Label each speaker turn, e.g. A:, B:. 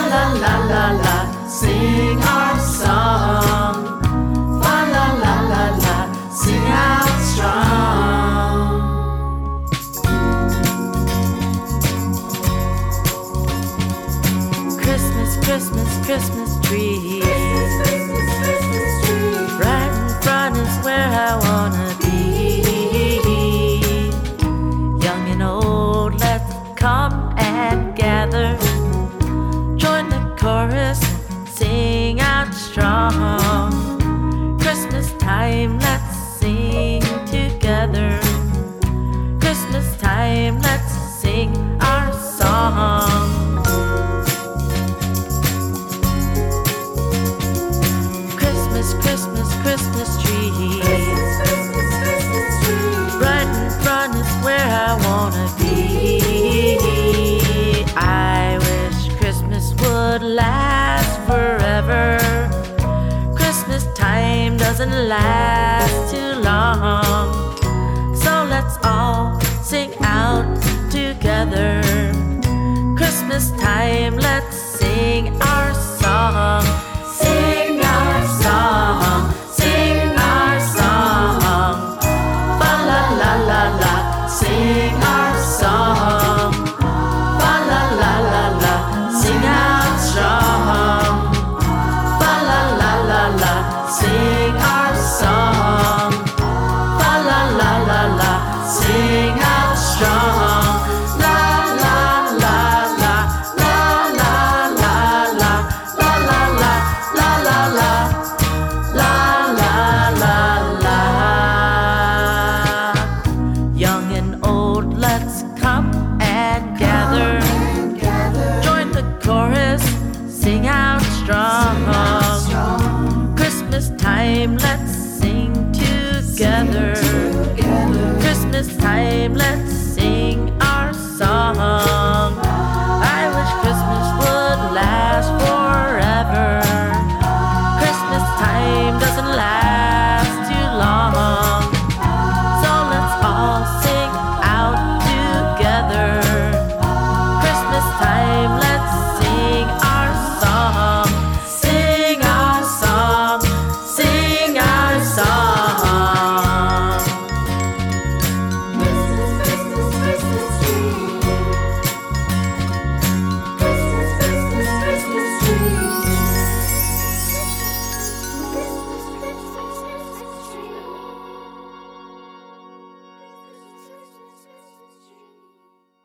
A: la la la la, sing our song. Fa la la la la, sing out strong. Christmas, Christmas, Christmas tree.
B: Christmas, Christmas tree.
A: Right in front is where I wanna be. Young and old, let's come and gather. Join the chorus and sing out strong. Christmas time, let's sing together. Christmas time, let's sing our song. Christmas, Christmas, Christmas tree.
B: Christmas, Christmas, Christmas tree.
A: Right in front is where I wanna be. I wish Christmas would last forever. Christmas time doesn't last too long. So let's all sing out together. Christmas time, let's sing our song.